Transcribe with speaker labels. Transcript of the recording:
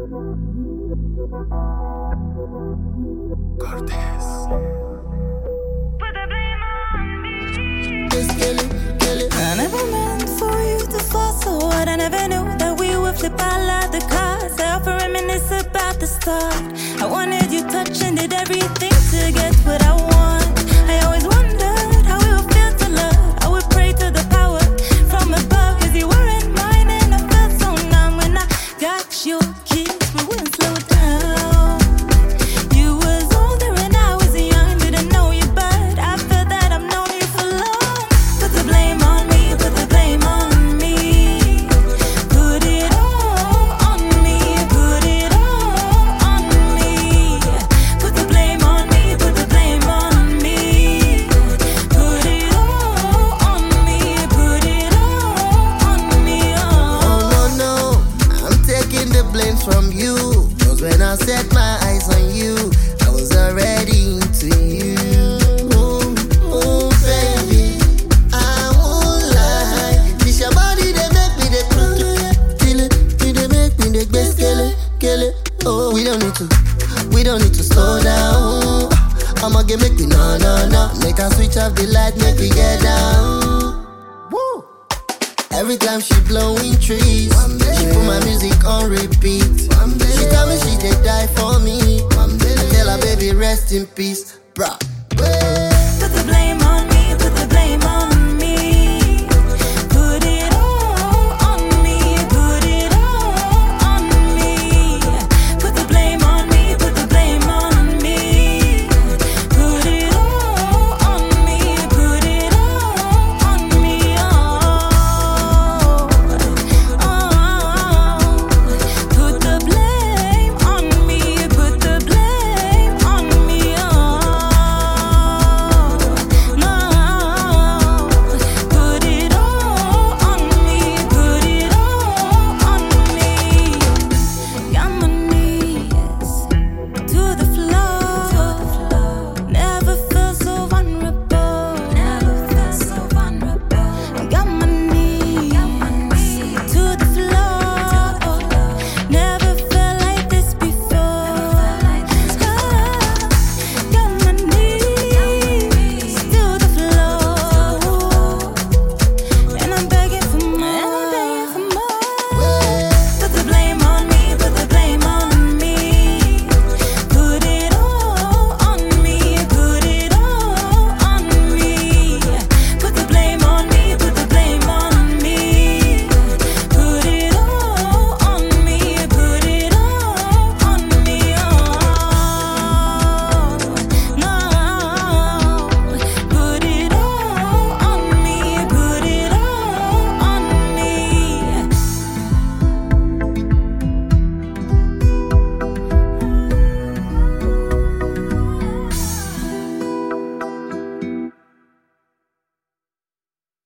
Speaker 1: Cortez.
Speaker 2: I never meant for you to fall so hard. I never knew that we would flip all of the cards. I often reminisce about the start. I wanted you touching, did everything to get what I want. I always wondered how it would feel to love. I would pray to the power from above, 'cause you weren't mine and I felt so numb. When I got your kiss, we wouldn't slow down. You was older and I was young, didn't know you, but I feel that I've known you for long. Put the blame on me, put the blame on me. Put it all on me, put it all on me. Put the blame on me, put the blame on me. Put it all on me, put it all on me.
Speaker 3: Oh no, I'm taking the blame from you. 'Cause when I set my eyes on you, I was already into you. Oh baby, I won't lie. This your body, they make me the kill it. They make me the best kill it. Oh, we don't need to slow down. I'ma get make me no. Make her switch off the light, make me get down. Woo. Every time she blowing trees, she put my music on repeat. She tell me she did die for me. I tell her baby rest in peace, bruh.